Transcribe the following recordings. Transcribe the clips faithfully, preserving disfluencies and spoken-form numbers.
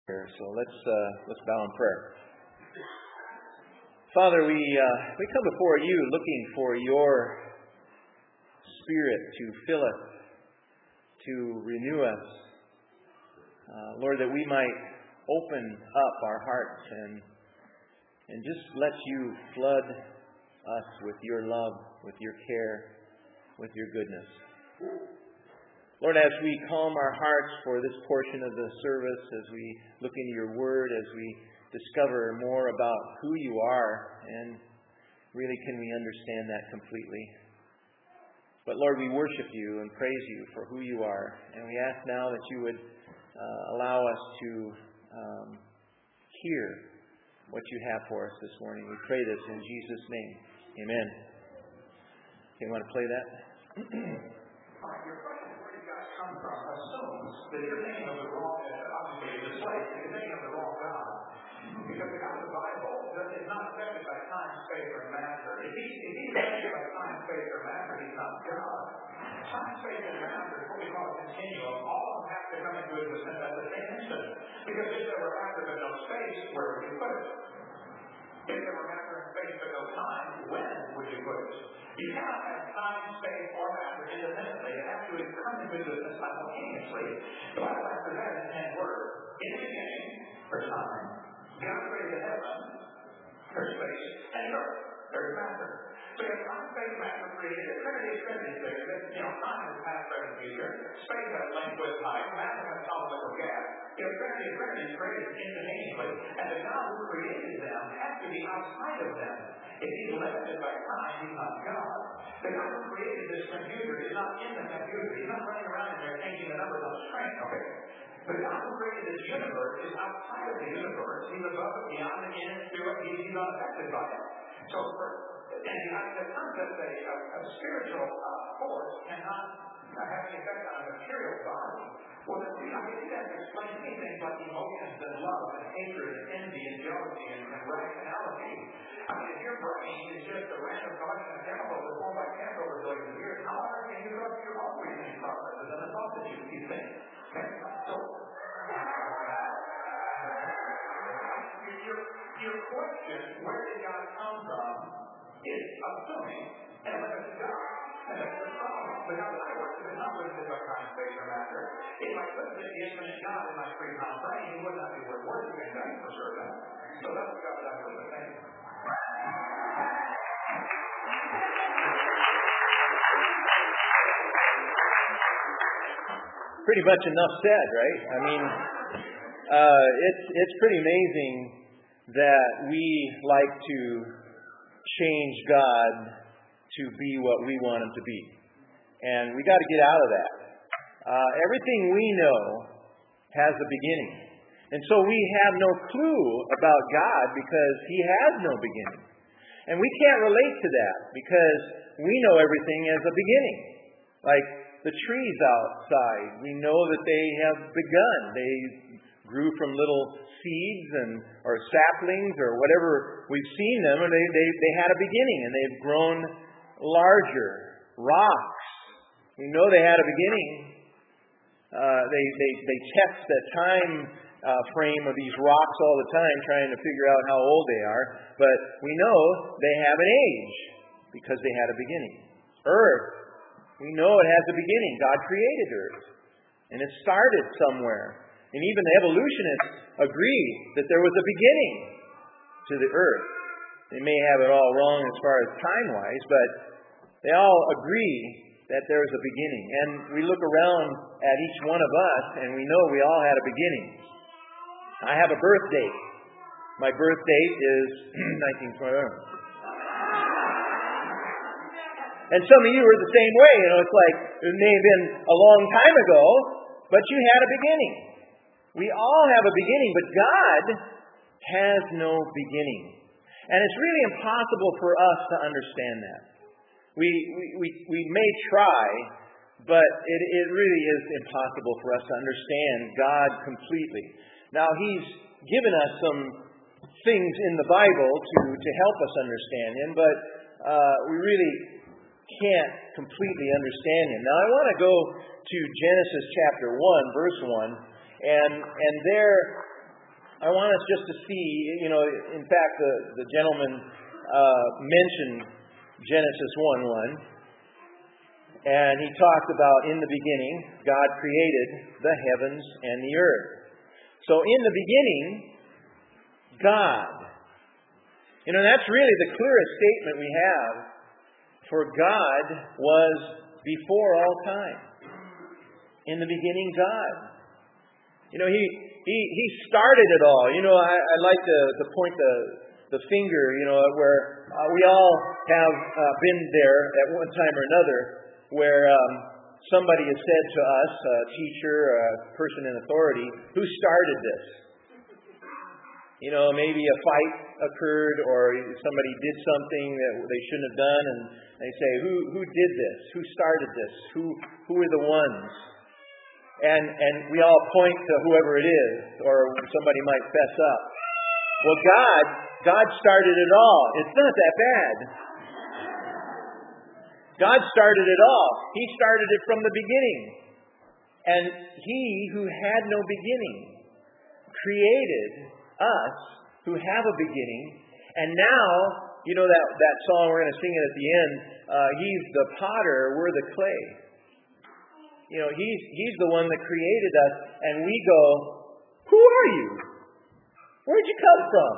So let's uh, let's bow in prayer. Father, we uh, we come before you looking for your Spirit to fill us, to renew us, uh, Lord, that we might open up our hearts and and just let you flood us with your love, with your care, with your goodness. Lord, as we calm our hearts for this portion of the service, as we look into your word, as we discover more about who you are, and really can we understand that completely. But Lord, we worship you and praise you for who you are. And we ask now that you would uh, allow us to um, hear what you have for us this morning. We pray this in Jesus' name. Amen. Okay, you want to play that? Come from assumes that you're thinking of the wrong, uh, obviously the slave, you're thinking of the wrong God. Because the God of the Bible is not affected by time, space, or matter. If, he, if he's affected by time, space, or matter, he's not God. Time, space, and matter is what we call a continuum. All of them have to come into existence at the same instant. Because if there were matter but no space, where would you put it? If there were matter and space but no time, when would you put it? You cannot have time, space, or matter independently. It has to come into existence simultaneously. The Bible has presented ten words. In the beginning, there's time. God created heaven, there's space, and earth. There's matter. So you have time, space, matter created. The Trinity is Trinity theory. That, you know, time is past, present, future. Space has length, width, height. Matter has solid, liquid, gas. You know, Trinity is Trinity created instantaneously. And the God who created them has to be outside of them. If he's limited by time, he's not God. The God who created this computer is not in the computer. He's not running around in there changing the numbers on the screen. Okay. The God who created this universe is outside of the universe. He's above it, beyond it, in it, through it. He's not affected by it. So, for, and the concept that a, a spiritual uh, force cannot uh, have any effect on a material body. Well, I mean, it has to explain many things like emotions and love and hatred and envy and jealousy and, and rationality. I mean, if your brain is just a random collection of chemicals that formed by chance over billions of years, how on earth can you trust your own reasoning processes and the thoughts that you, you think? Okay? So, your, your question, where did God come from, is assuming and limited God. And that's the problem. The God that I work with is not limited by time, space, or matter. If I limited the infinite God in my free time brain, he would not be worth worshiping, that's for certain. So that's the God that I work with. Thank you. Pretty much enough said, right? I mean, uh, it's it's pretty amazing that we like to change God to be what we want him to be. And we got to get out of that. Uh, everything we know has a beginning. And so we have no clue about God because he has no beginning. And we can't relate to that because we know everything as a beginning. Like the trees outside, we know that they have begun. They grew from little seeds and or saplings or whatever we've seen them, and they, they, they had a beginning, and they've grown larger. Rocks, we know they had a beginning. Uh, they, they, they test the time uh, frame of these rocks all the time, trying to figure out how old they are, but we know they have an age because they had a beginning. Earth, we know it has a beginning. God created Earth, and it started somewhere. And even the evolutionists agree that there was a beginning to the Earth. They may have it all wrong as far as time-wise, but they all agree that there is a beginning. And we look around at each one of us, and we know we all had a beginning. I have a birth date. My birth date is nineteen twenty-one. And some of you are the same way. You know, it's like it may have been a long time ago, but you had a beginning. We all have a beginning, but God has no beginning. And it's really impossible for us to understand that. We we, we, we may try, but it, it really is impossible for us to understand God completely. Now, he's given us some things in the Bible to, to help us understand him, but uh, we really can't completely understand him. Now, I want to go to Genesis chapter one, verse one. And and there I want us just to see, you know, in fact, the, the gentleman uh, mentioned Genesis one one. And he talked about, in the beginning, God created the heavens and the earth. So in the beginning, God. You know, that's really the clearest statement we have. For God was before all time. In the beginning, God. You know, He He He started it all. You know, I, I like to, to point the the finger, you know, where uh, we all have uh, been there at one time or another, where um, somebody has said to us, a teacher, a person in authority, who started this? You know, maybe a fight occurred or somebody did something that they shouldn't have done, and they say, who who did this? Who started this? Who who are the ones? And and we all point to whoever it is, or somebody might fess up. Well, God, God started it all. It's not that bad. God started it all. He started it from the beginning. And He who had no beginning created us who have a beginning. And now, you know that, that song, we're going to sing it at the end, uh, He's the potter, we're the clay. You know, He's He's the one that created us. And we go, who are you? Where'd you come from?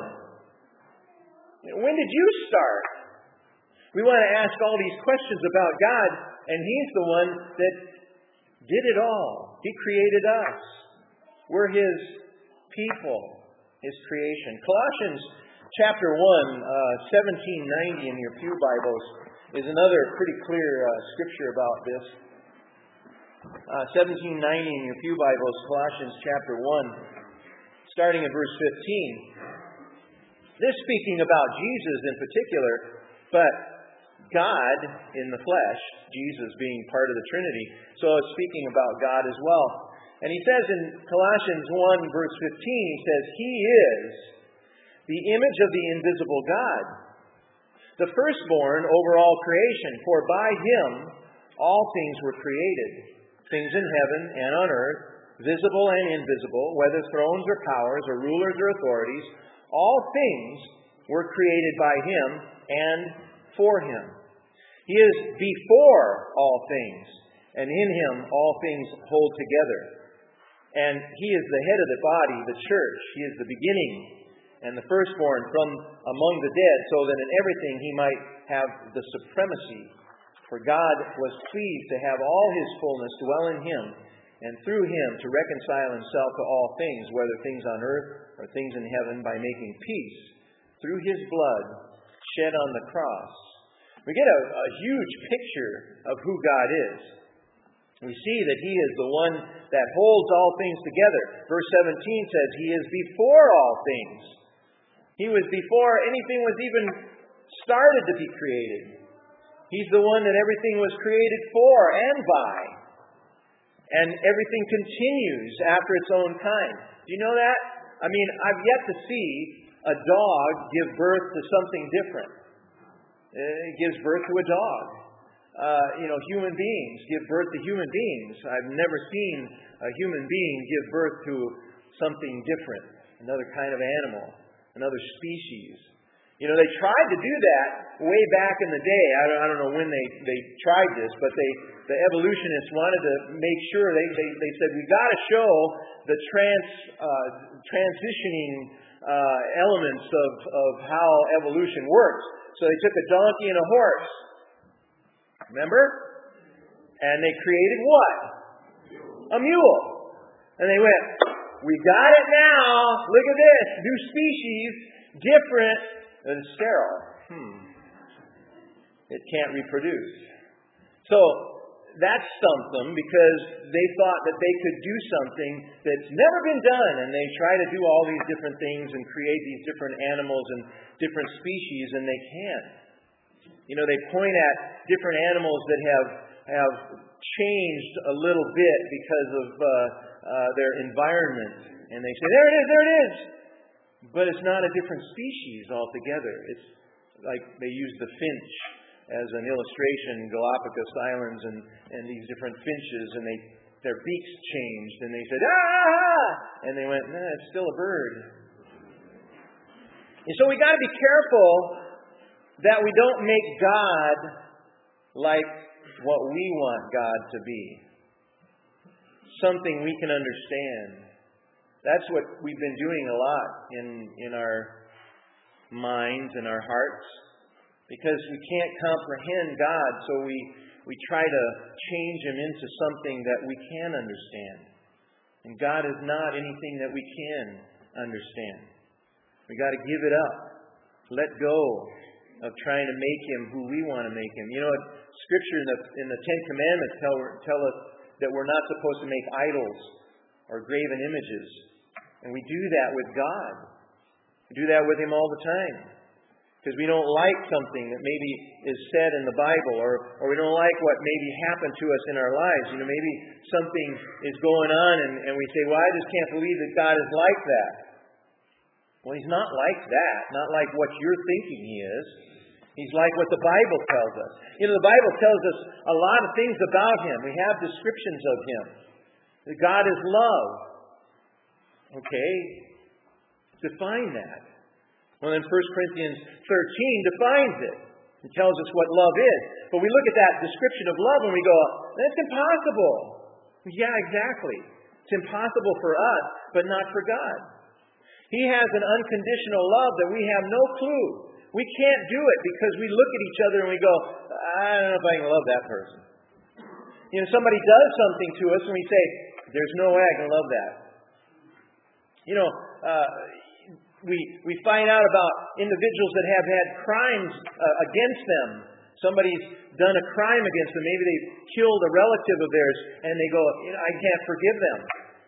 When did you start? We want to ask all these questions about God, and He's the one that did it all. He created us. We're His people, His creation. Colossians chapter one, uh, seventeen ninety in your pew Bibles is another pretty clear uh, scripture about this. Uh, seventeen ninety in your pew Bibles, Colossians chapter one, starting at verse fifteen. This speaking about Jesus in particular, but God in the flesh, Jesus being part of the Trinity, so it's speaking about God as well. And he says in Colossians one, verse fifteen, he says, He is the image of the invisible God, the firstborn over all creation. For by Him all things were created, things in heaven and on earth, visible and invisible, whether thrones or powers or rulers or authorities, all things were created by Him and for Him. He is before all things, and in Him all things hold together. And He is the head of the body, the church. He is the beginning and the firstborn from among the dead, so that in everything He might have the supremacy. For God was pleased to have all His fullness dwell in Him, and through Him to reconcile Himself to all things, whether things on earth or things in heaven, by making peace through His blood shed on the cross. We get a, a huge picture of who God is. We see that He is the one that holds all things together. Verse seventeen says He is before all things. He was before anything was even started to be created. He's the one that everything was created for and by. And everything continues after its own kind. Do you know that? I mean, I've yet to see a dog give birth to something different. It gives birth to a dog. Uh, you know, human beings give birth to human beings. I've never seen a human being give birth to something different, another kind of animal, another species. You know, they tried to do that way back in the day. I don't, I don't know when they, they tried this, but they the evolutionists wanted to make sure. They they, they said, we got to show the trans uh, transitioning uh, elements of, of how evolution works. So they took a donkey and a horse. Remember? And they created what? A mule. And they went, we got it now. Look at this. New species, different than sterile. Hmm. It can't reproduce. So that's something, because they thought that they could do something that's never been done, and they try to do all these different things and create these different animals and different species, and they can't. You know, they point at different animals that have have changed a little bit because of uh, uh, their environment, and they say, there it is, there it is. But it's not a different species altogether. It's like they use the finch as an illustration, Galapagos Islands and, and these different finches, and they their beaks changed, and they said, ah! And they went, nah, it's still a bird. And so we got to be careful that we don't make God like what we want God to be. Something we can understand. That's what we've been doing a lot in, in our minds and our hearts. Because we can't comprehend God, so we, we try to change Him into something that we can understand. And God is not anything that we can understand. We got to give it up. Let go of trying to make Him who we want to make Him. You know, Scripture in the, in the Ten Commandments tell, tell us that we're not supposed to make idols or graven images. And we do that with God. We do that with Him all the time. Because we don't like something that maybe is said in the Bible, or, or we don't like what maybe happened to us in our lives. You know, maybe something is going on and, and we say, well, I just can't believe that God is like that. Well, He's not like that. Not like what you're thinking He is. He's like what the Bible tells us. You know, the Bible tells us a lot of things about Him. We have descriptions of Him. That God is love. Okay. Define that. Well, then First Corinthians thirteen defines it. It tells us what love is. But we look at that description of love and we go, that's impossible. Yeah, exactly. It's impossible for us, but not for God. He has an unconditional love that we have no clue. We can't do it because we look at each other and we go, I don't know if I can love that person. You know, somebody does something to us and we say, there's no way I can love that. You know, uh, we we find out about individuals that have had crimes uh, against them. Somebody's done a crime against them. Maybe they've killed a relative of theirs and they go, you know, I can't forgive them.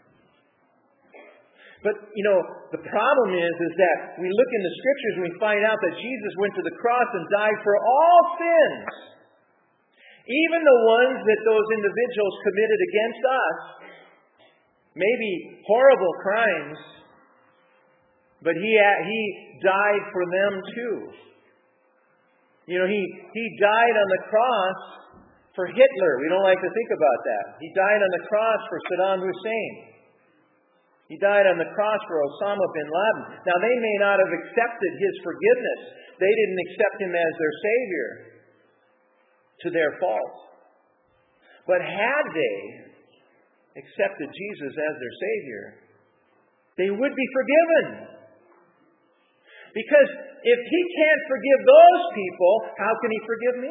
But, you know, the problem is, is that we look in the Scriptures and we find out that Jesus went to the cross and died for all sins. Even the ones that those individuals committed against us. Maybe horrible crimes, but He He died for them too. You know, He, he died on the cross for Hitler. We don't like to think about that. He died on the cross for Saddam Hussein. He died on the cross for Osama bin Laden. Now, they may not have accepted His forgiveness. They didn't accept Him as their Savior to their fault. But had they accepted Jesus as their Savior, they would be forgiven. Because if He can't forgive those people, how can He forgive me?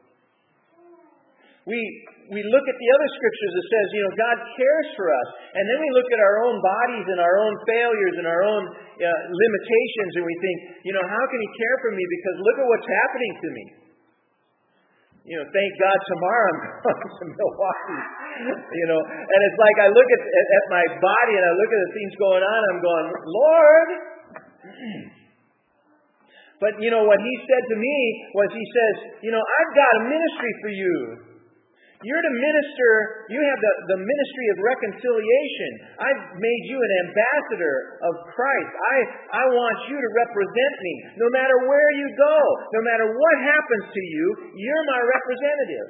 We we look at the other Scriptures that says, you know, God cares for us. And then we look at our own bodies and our own failures and our own uh, limitations and we think, you know, how can He care for me? Because look at what's happening to me. You know, thank God tomorrow I'm going to Milwaukee. You know, and it's like I look at, at, at my body and I look at the things going on and I'm going, Lord. But, you know, what He said to me was He says, you know, I've got a ministry for you. You're to minister, you have the, the ministry of reconciliation. I've made you an ambassador of Christ. I, I want you to represent me. No matter where you go, no matter what happens to you, you're my representative.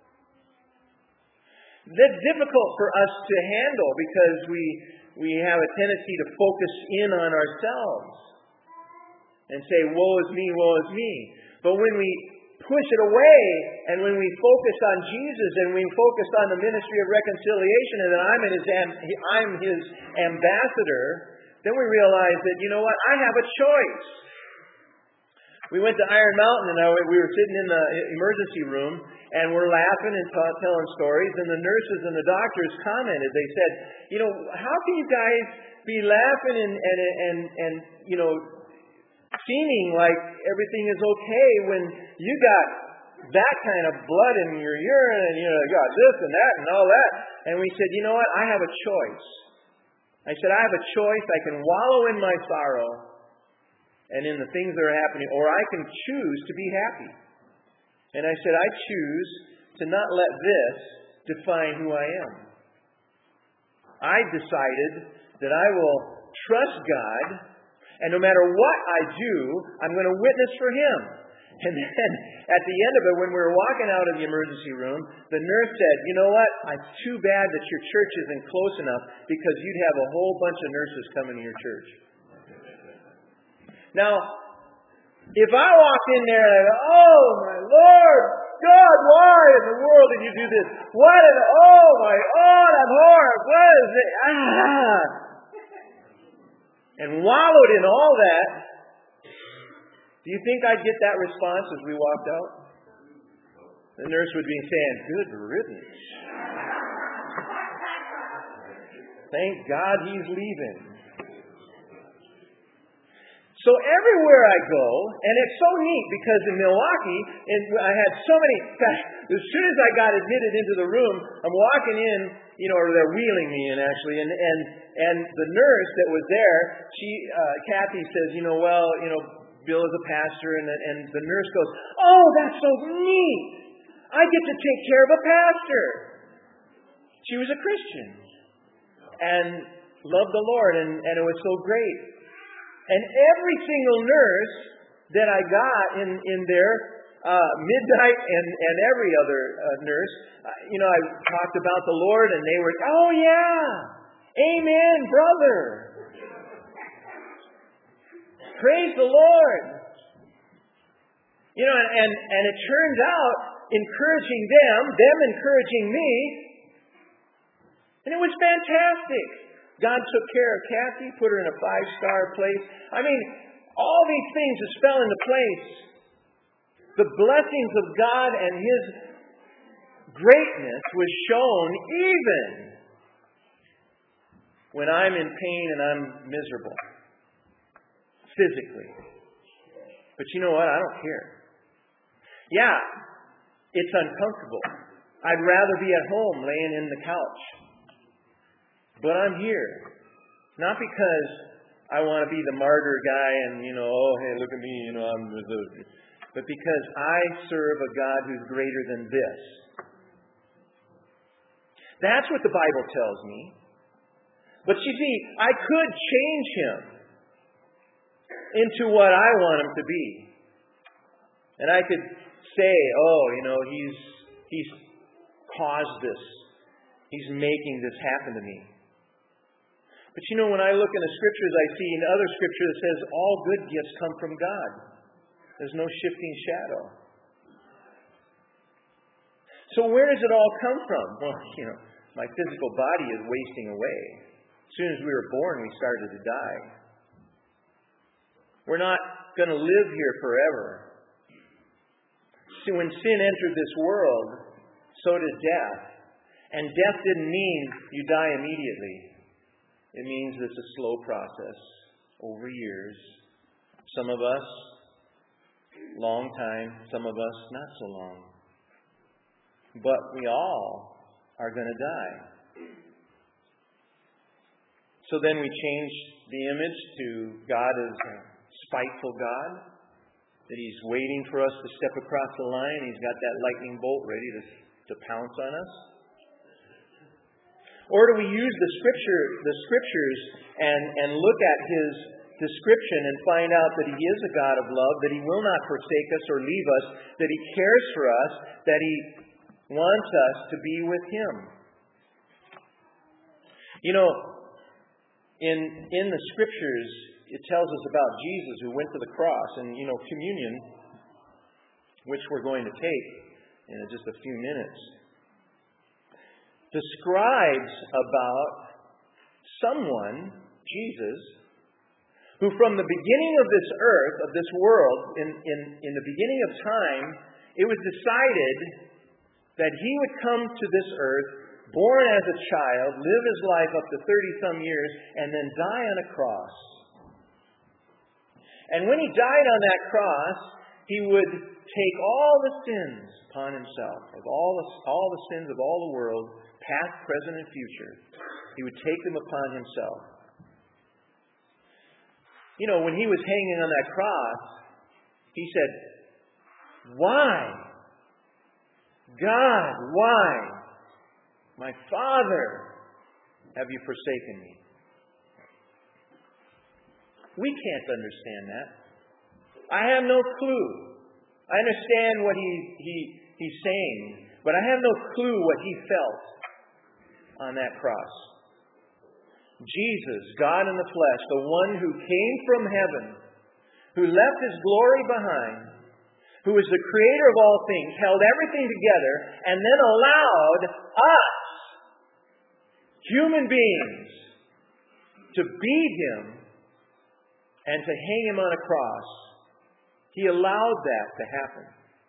That's difficult for us to handle because we, we have a tendency to focus in on ourselves and say, woe is me, woe is me. But when we push it away, and when we focus on Jesus, and we focus on the ministry of reconciliation, and that I'm his, I'm his ambassador, then we realize that, you know what, I have a choice. We went to Iron Mountain, and we were sitting in the emergency room, and we're laughing and t- telling stories, and the nurses and the doctors commented. They said, you know, how can you guys be laughing and, and, and, and you know, seeming like everything is okay when you got that kind of blood in your urine and you know, you got this and that and all that. And we said, you know what? I have a choice. I said, I have a choice. I can wallow in my sorrow and in the things that are happening, or I can choose to be happy. And I said, I choose to not let this define who I am. I decided that I will trust God. And no matter what I do, I'm going to witness for Him. And then at the end of it, when we were walking out of the emergency room, the nurse said, you know what? It's too bad that your church isn't close enough because you'd have a whole bunch of nurses coming to your church. Now, if I walked in there and I go, oh my Lord, God, why in the world did you do this? What an, oh my, oh, that horror, what is it? Ah! And wallowed in all that, do you think I'd get that response as we walked out? The nurse would be saying, good riddance. Thank God he's leaving. So everywhere I go, and it's so neat because in Milwaukee, and I had so many, as soon as I got admitted into the room, I'm walking in, you know, or they're wheeling me in actually, and and and the nurse that was there, she, uh, Kathy says, you know, well, you know, Bill is a pastor, and and the nurse goes, oh, that's so neat. I get to take care of a pastor. She was a Christian and loved the Lord, and, and it was so great. And every single nurse that I got in, in there, uh, midnight and, and every other uh, nurse, uh, you know, I talked about the Lord and they were, oh yeah, amen, brother. Praise the Lord. You know, and, and, and it turns out encouraging them, them encouraging me, and it was fantastic. God took care of Kathy, put her in a five-star place. I mean, all these things just fell into place. The blessings of God and His greatness was shown even when I'm in pain and I'm miserable, physically. But you know what? I don't care. Yeah, it's uncomfortable. I'd rather be at home laying in the couch. But I'm here. Not because I want to be the martyr guy and, you know, oh, hey, look at me, you know, I'm the... But because I serve a God who's greater than this. That's what the Bible tells me. But you see, I could change him into what I want him to be. And I could say, oh, you know, he's he's caused this. He's making this happen to me. But you know, when I look in the Scriptures, I see in other Scripture that says all good gifts come from God. There's no shifting shadow. So where does it all come from? Well, you know, my physical body is wasting away. As soon as we were born, we started to die. We're not going to live here forever. See, when sin entered this world, so did death. And death didn't mean you die immediately. It means it's a slow process over years. Some of us, long time. Some of us, not so long. But we all are going to die. So then we change the image to God as a spiteful God. That He's waiting for us to step across the line. He's got that lightning bolt ready to, to pounce on us. Or do we use the scripture, the scriptures and, and look at His description and find out that He is a God of love, that He will not forsake us or leave us, that He cares for us, that He wants us to be with Him? You know, in in the scriptures, it tells us about Jesus who went to the cross. And, you know, communion, which we're going to take in just a few minutes, describes about someone, Jesus, who from the beginning of this earth, of this world, in, in, in the beginning of time, it was decided that He would come to this earth, born as a child, live His life up to thirty-some years, and then die on a cross. And when He died on that cross, He would take all the sins upon Himself, of all the, all the sins of all the world, past, present, and future. He would take them upon Himself. You know, when He was hanging on that cross, He said, why? God, why? My Father, have you forsaken me? We can't understand that. I have no clue. I understand what he, he he's saying, but I have no clue what he felt on that cross. Jesus, God in the flesh, the one who came from heaven, who left his glory behind, who is the creator of all things, held everything together, and then allowed us, human beings, to beat him and to hang him on a cross. He allowed that to happen.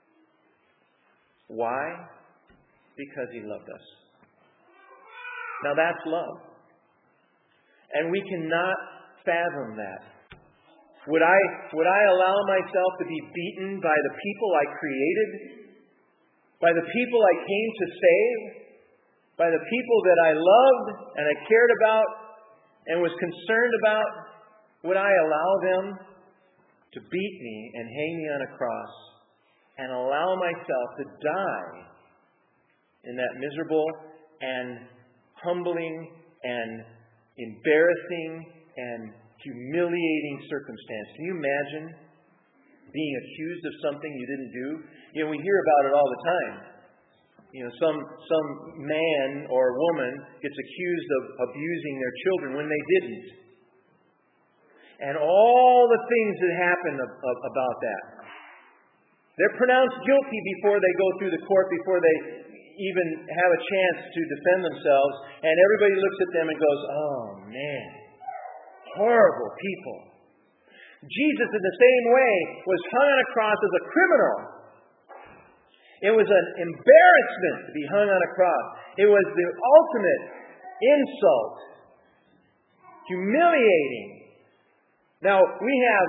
Why? Because he loved us. Now that's love. And we cannot fathom that. Would I, would I allow myself to be beaten by the people I created? By the people I came to save? By the people that I loved and I cared about and was concerned about? Would I allow them to beat me and hang me on a cross and allow myself to die in that miserable and humbling and embarrassing and humiliating circumstance? Can you imagine being accused of something you didn't do? You know, we hear about it all the time. You know, some some man or woman gets accused of abusing their children when they didn't. And all the things that happen of, of, about that. They're pronounced guilty before they go through the court, before they even have a chance to defend themselves. And everybody looks at them and goes, oh man, horrible people. Jesus, in the same way, was hung on a cross as a criminal. It was an embarrassment to be hung on a cross. It was the ultimate insult. Humiliating. Now, we have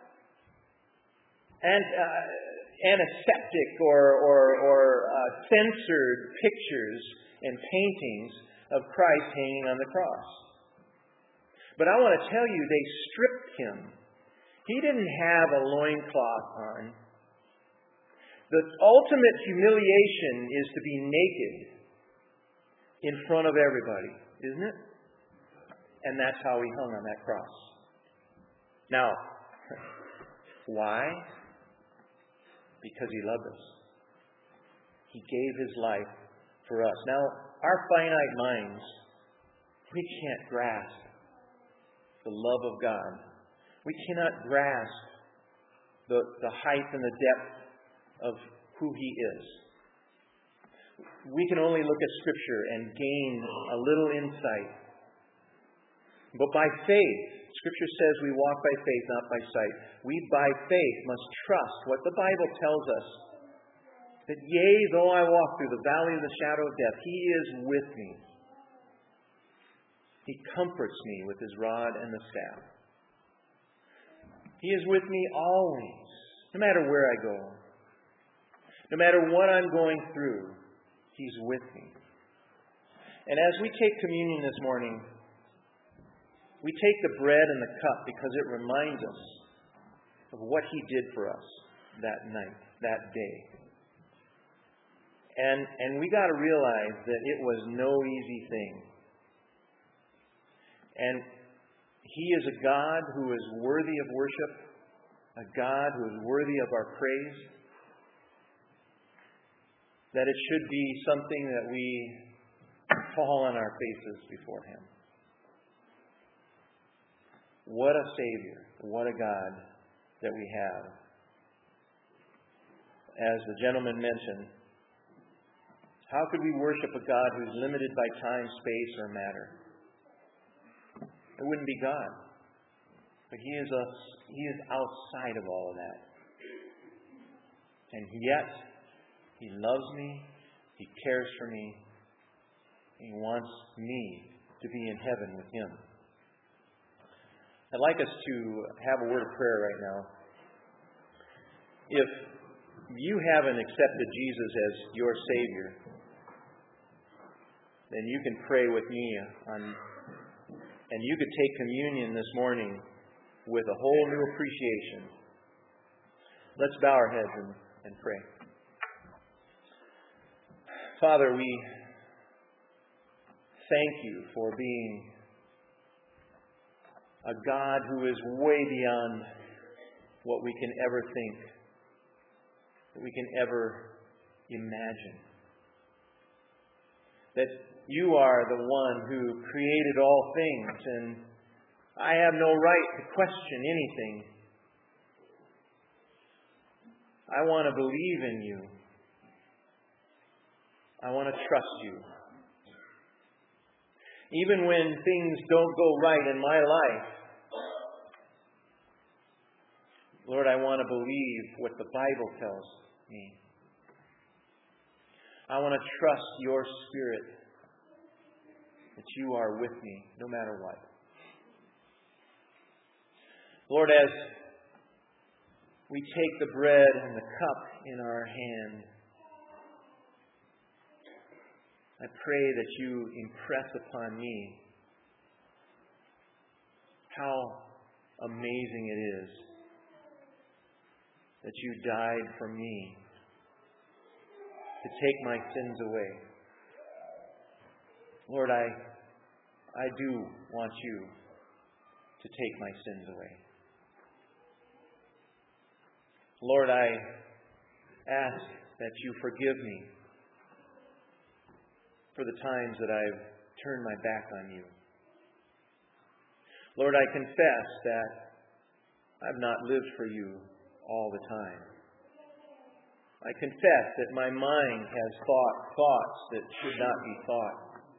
an, uh, antiseptic or, or, or uh, censored pictures and paintings of Christ hanging on the cross. But I want to tell you, they stripped him. He didn't have a loincloth on. The ultimate humiliation is to be naked in front of everybody, isn't it? And that's how he hung on that cross. Now, why? Because he loved us. He gave his life for us. Now, our finite minds, we can't grasp the love of God. We cannot grasp the, the height and the depth of who he is. We can only look at Scripture and gain a little insight. But by faith, Scripture says we walk by faith, not by sight. We, by faith, must trust what the Bible tells us. That, yea, though I walk through the valley of the shadow of death, he is with me. He comforts me with his rod and the staff. He is with me always, no matter where I go. No matter what I'm going through, he's with me. And as we take communion this morning, we take the bread and the cup because it reminds us of what he did for us that night, that day. And, and we got to realize that it was no easy thing. And he is a God who is worthy of worship, a God who is worthy of our praise, that it should be something that we fall on our faces before him. What a Savior, what a God that we have. As the gentleman mentioned, how could we worship a God who's limited by time, space, or matter? It wouldn't be God. But he is, a, he is outside of all of that. And yet, he loves me, he cares for me, he wants me to be in heaven with him. I'd like us to have a word of prayer right now. If you haven't accepted Jesus as your Savior, then you can pray with me on, and you could take communion this morning with a whole new appreciation. Let's bow our heads and, and pray. Father, we thank you for being a God who is way beyond what we can ever think. that we can ever imagine. That you are the one who created all things, and I have no right to question anything. I want to believe in you. I want to trust you. Even when things don't go right in my life, Lord, I want to believe what the Bible tells me. I want to trust your Spirit, that you are with me no matter what. Lord, as we take the bread and the cup in our hand, I pray that you impress upon me how amazing it is that you died for me to take my sins away. Lord, I, I do want you to take my sins away. Lord, I ask that you forgive me for the times that I've turned my back on you. Lord, I confess that I've not lived for you all the time. I confess that my mind has thought thoughts that should not be thought.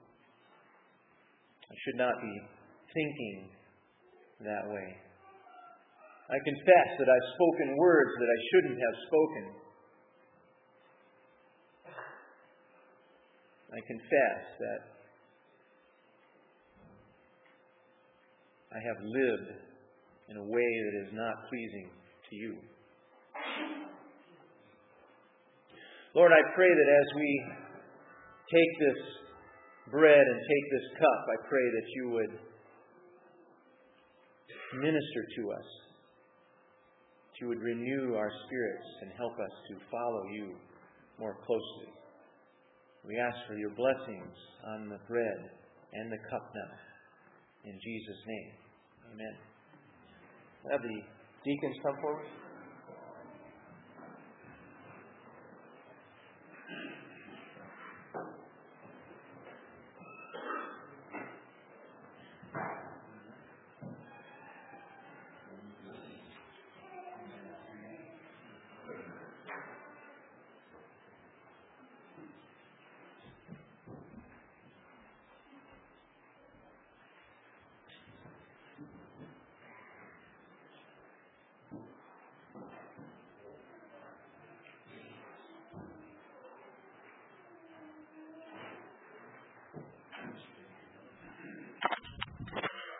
I should not be thinking that way. I confess that I've spoken words that I shouldn't have spoken. I confess that I have lived in a way that is not pleasing to you. Lord, I pray that as we take this bread and take this cup, I pray that you would minister to us, that you would renew our spirits and help us to follow you more closely. We ask for your blessings on the bread and the cup now. In Jesus' name, amen. Have the deacons come forward.